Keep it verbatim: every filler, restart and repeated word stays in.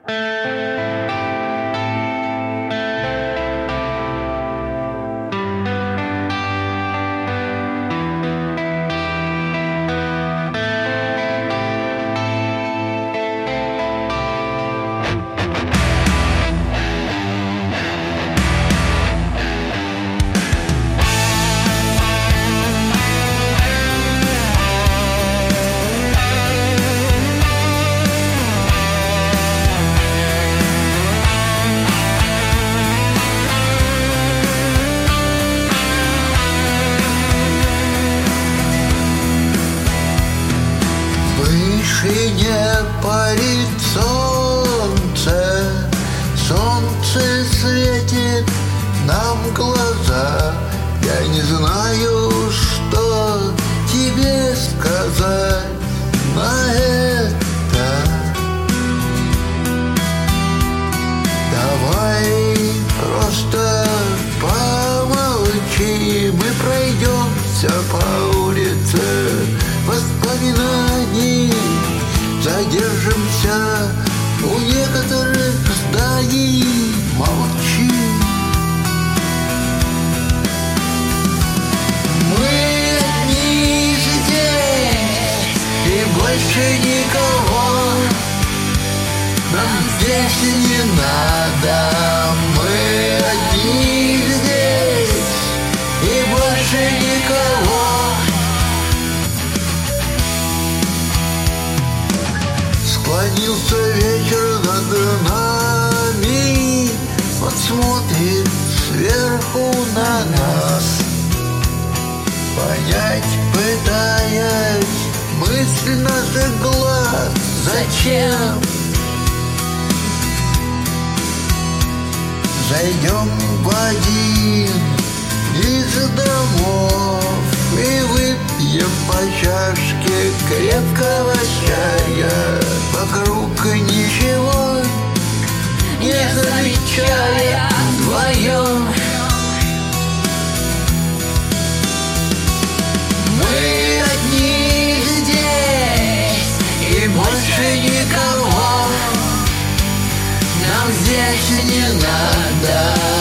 Не парит солнце, солнце светит нам в глаза. Я не знаю, что тебе сказать на это. Давай просто помолчи, мы пройдемся по улице воспоминаний. Задержимся у некоторых зданий, молчи. Мы одни здесь, и больше никого нам здесь не надо. Мы одни здесь, и больше никого. Склонился вечер над нами, он смотрит сверху на нас. Понять пытаясь мысль наших глаз, зачем? Зайдем в один из домов и выпьем по чашке крепкого чая. Вокруг ничего не замечая вдвоем. Мы одни здесь, и больше никого нам здесь не надо.